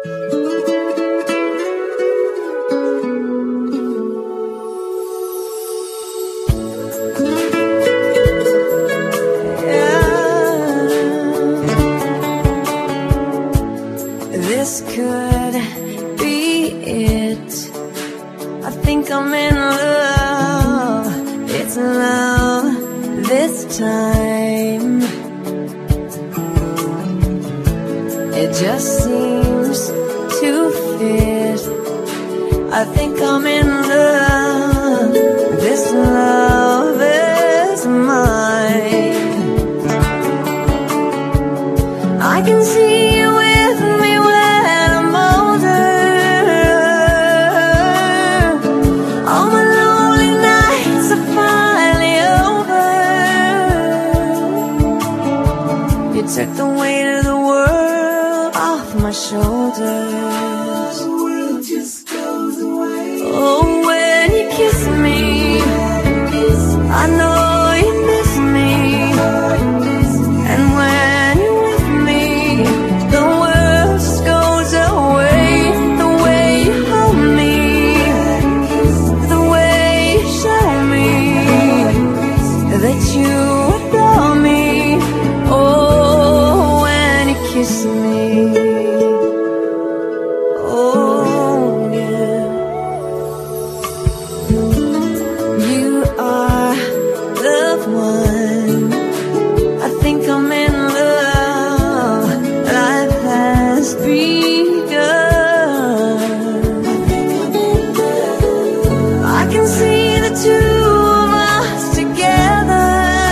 This could be it. I think I'm in love. It's love this time. It just seems to fit. I think I'm in love. This love is mine. I can see you with me when I'm older. All my lonely nights are finally over. You took the weight of the world off my shoulders. The world just goes away. Oh, when you kiss me, I know you miss me. And when you're with me, the world just goes away. The way you hold me, the way you show me that you adore me. Oh, when you kiss me. Oh, yeah. You are the one. I think I'm in love. Life has begun. I can see the two of us together.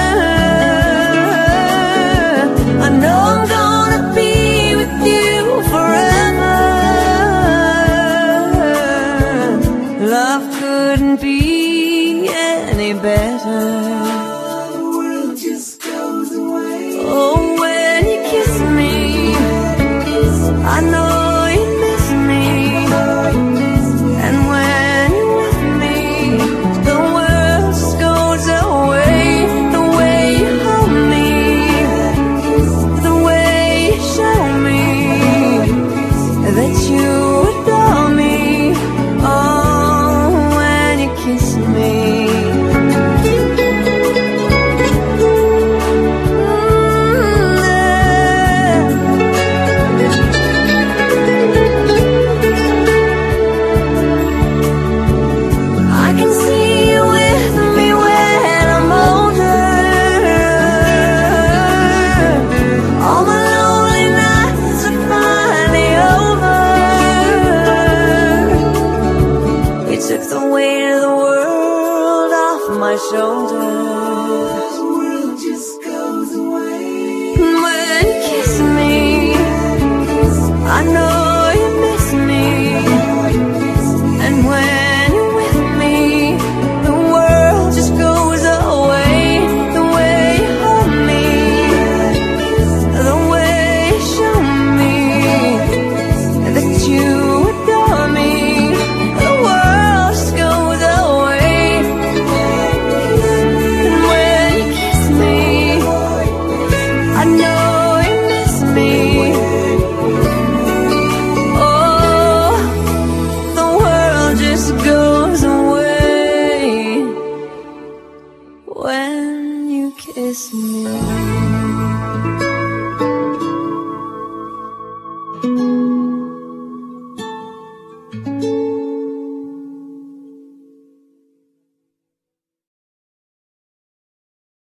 I know I'm gonna be with you forever. Love couldn't be any better. The world just goes away. Oh, when you kiss me, I know you miss me. And when you're with me, the world just goes away. The way you hold me, the way you show me that you adore me. Oh, when you kiss me. I can see you with me when I'm older. All my lonely nights are finally over. You took the weight of the world off my shoulders.